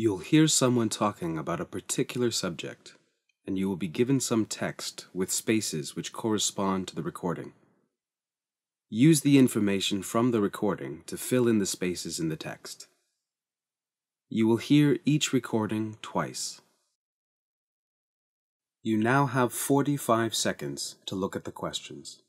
You'll hear someone talking about a particular subject, and you will be given some text with spaces which correspond to the recording. Use the information from the recording to fill in the spaces in the text. You will hear each recording twice. You now have 45 seconds to look at the questions.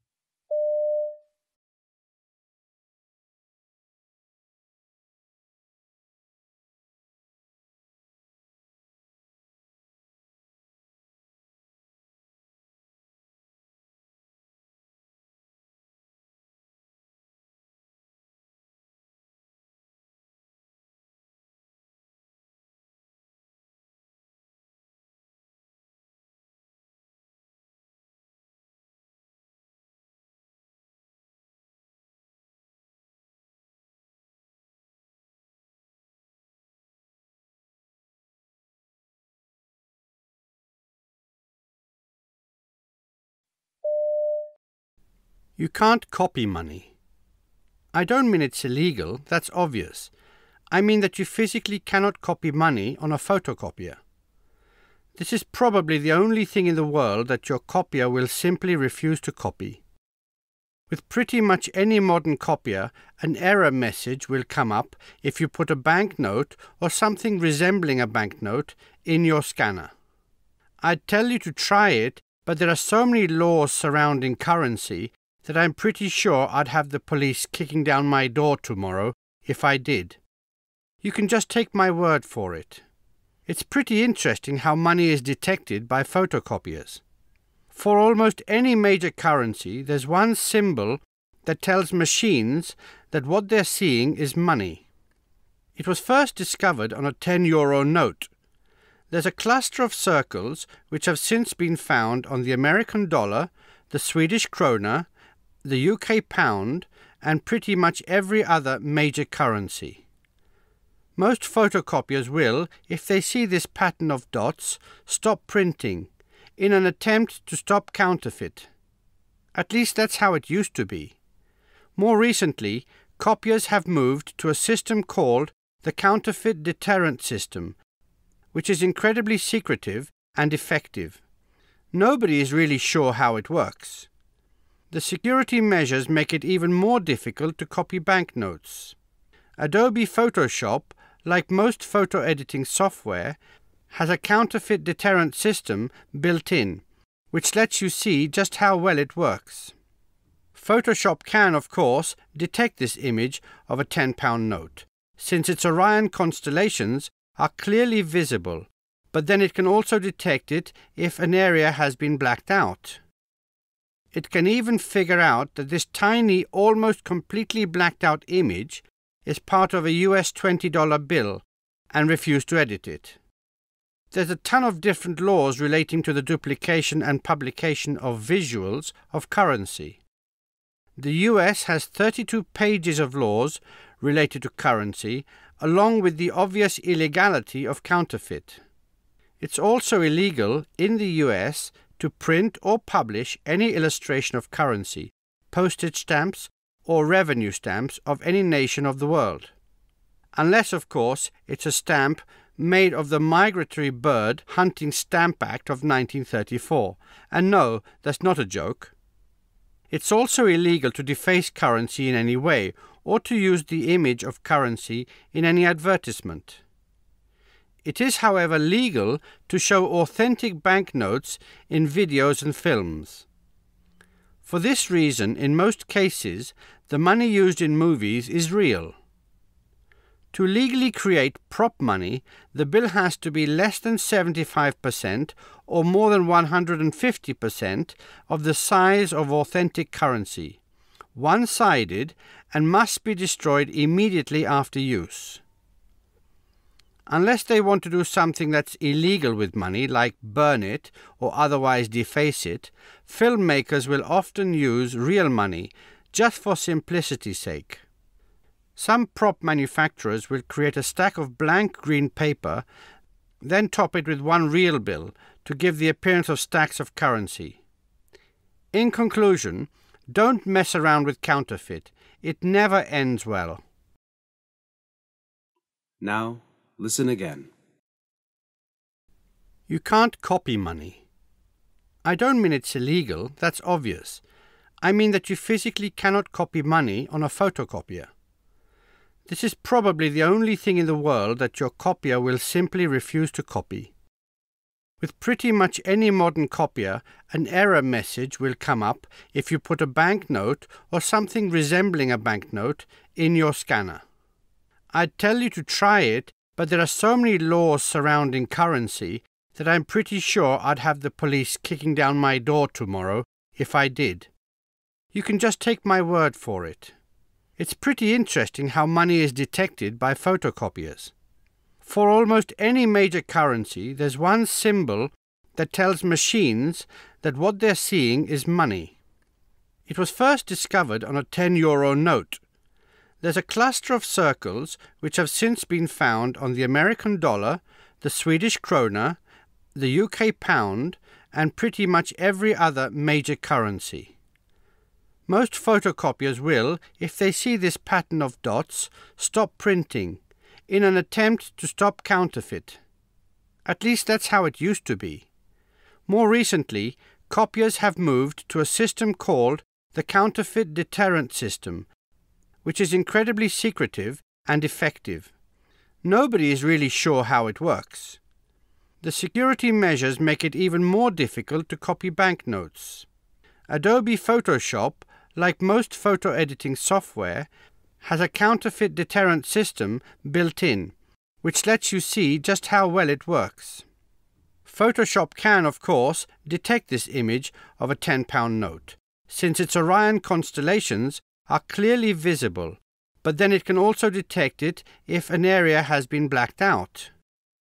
You can't copy money. I don't mean it's illegal, that's obvious. I mean that you physically cannot copy money on a photocopier. This is probably the only thing in the world that your copier will simply refuse to copy. With pretty much any modern copier, an error message will come up if you put a banknote or something resembling a banknote in your scanner. I'd tell you to try it, but there are so many laws surrounding currency that I'm pretty sure I'd have the police kicking down my door tomorrow if I did. You can just take my word for it. It's pretty interesting how money is detected by photocopiers. For almost any major currency, there's one symbol that tells machines that what they're seeing is money. It was first discovered on a 10-euro note. There's a cluster of circles which have since been found on the American dollar, the Swedish krona, the UK pound, and pretty much every other major currency. Most photocopiers will, if they see this pattern of dots, stop printing, in an attempt to stop counterfeit. At least that's how it used to be. More recently, copiers have moved to a system called the Counterfeit Deterrent System, which is incredibly secretive and effective. Nobody is really sure how it works. The security measures make it even more difficult to copy banknotes. Adobe Photoshop, like most photo editing software, has a counterfeit deterrent system built in, which lets you see just how well it works. Photoshop can, of course, detect this image of a £10 note, since its Orion constellations are clearly visible, but then it can also detect it if an area has been blacked out. It can even figure out that this tiny, almost completely blacked out image is part of a US $20 bill and refuse to edit it. There's a ton of different laws relating to the duplication and publication of visuals of currency. The US has 32 pages of laws related to currency, along with the obvious illegality of counterfeit. It's also illegal in the US to print or publish any illustration of currency, postage stamps, or revenue stamps of any nation of the world. Unless, of course, it's a stamp made of the Migratory Bird Hunting Stamp Act of 1934. And no, that's not a joke. It's also illegal to deface currency in any way, or to use the image of currency in any advertisement. It is, however, legal to show authentic banknotes in videos and films. For this reason, in most cases, the money used in movies is real. To legally create prop money, the bill has to be less than 75% or more than 150% of the size of authentic currency, one-sided, and must be destroyed immediately after use. Unless they want to do something that's illegal with money, like burn it or otherwise deface it, filmmakers will often use real money, just for simplicity's sake. Some prop manufacturers will create a stack of blank green paper, then top it with one real bill to give the appearance of stacks of currency. In conclusion, don't mess around with counterfeit. It never ends well. Now, Listen again. You can't copy money. I don't mean it's illegal, that's obvious. I mean that you physically cannot copy money on a photocopier. This is probably the only thing in the world that your copier will simply refuse to copy. With pretty much any modern copier, an error message will come up if you put a banknote or something resembling a banknote in your scanner. I'd tell you to try it, but there are so many laws surrounding currency that I'm pretty sure I'd have the police kicking down my door tomorrow if I did. You can just take my word for it. It's pretty interesting how money is detected by photocopiers. For almost any major currency, there's one symbol that tells machines that what they're seeing is money. It was first discovered on a 10-euro note. There's a cluster of circles which have since been found on the American dollar, the Swedish krona, the UK pound, and pretty much every other major currency. Most photocopiers will, if they see this pattern of dots, stop printing, in an attempt to stop counterfeit. At least that's how it used to be. More recently, copiers have moved to a system called the Counterfeit Deterrent System, which is incredibly secretive and effective. Nobody is really sure how it works. The security measures make it even more difficult to copy banknotes. Adobe Photoshop, like most photo editing software, has a counterfeit deterrent system built in, which lets you see just how well it works. Photoshop can, of course, detect this image of a £10 note, since its Orion constellations are clearly visible, but then it can also detect it if an area has been blacked out.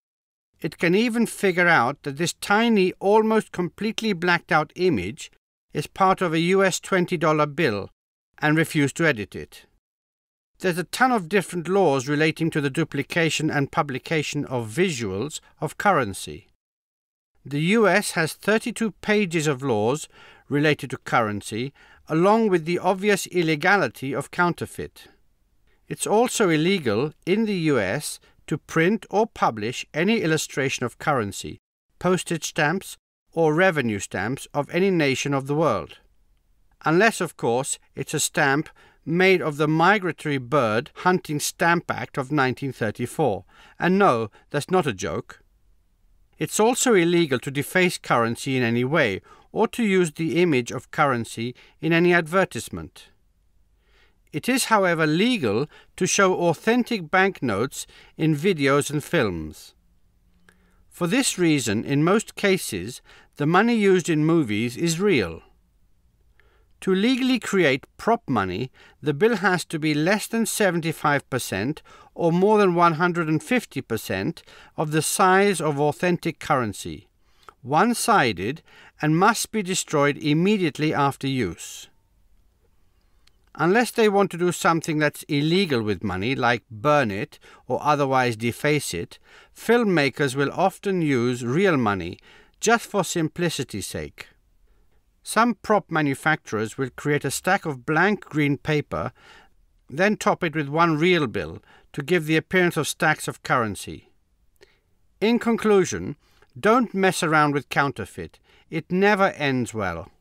It can even figure out that this tiny, almost completely blacked out image is part of a US $20 bill and refuse to edit it. There's a ton of different laws relating to the duplication and publication of visuals of currency. The US has 32 pages of laws related to currency, along with the obvious illegality of counterfeit. It's also illegal in the US to print or publish any illustration of currency, postage stamps, or revenue stamps of any nation of the world. Unless, of course, it's a stamp made of the Migratory Bird Hunting Stamp Act of 1934. And no, that's not a joke. It's also illegal to deface currency in any way, or to use the image of currency in any advertisement. It is, however, legal to show authentic banknotes in videos and films. For this reason, in most cases, the money used in movies is real. To legally create prop money, the bill has to be less than 75% or more than 150% of the size of authentic currency, one-sided, and must be destroyed immediately after use. Unless they want to do something that's illegal with money, like burn it or otherwise deface it, filmmakers will often use real money just for simplicity's sake. Some prop manufacturers will create a stack of blank green paper, then top it with one real bill to give the appearance of stacks of currency. In conclusion, don't mess around with counterfeit. It never ends well.